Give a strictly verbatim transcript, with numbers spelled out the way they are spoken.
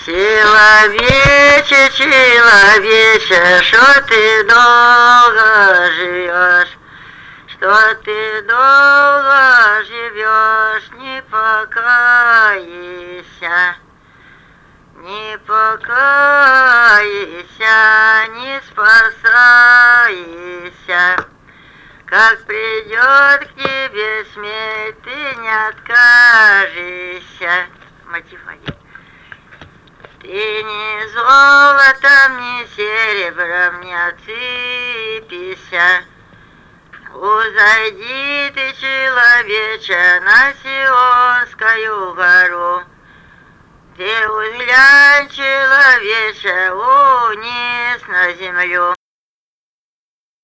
Человече, человече, что ты долго живешь, что ты долго живешь, не покайся, не покайся, не спасайся. Как придет к тебе смерть, ты не откажешься. Мотив один. Ты ни золотом, ни серебром не отсыпися. Узойди ты, человече, на Сионскую гору. Ты взглянь, человече, вниз на землю.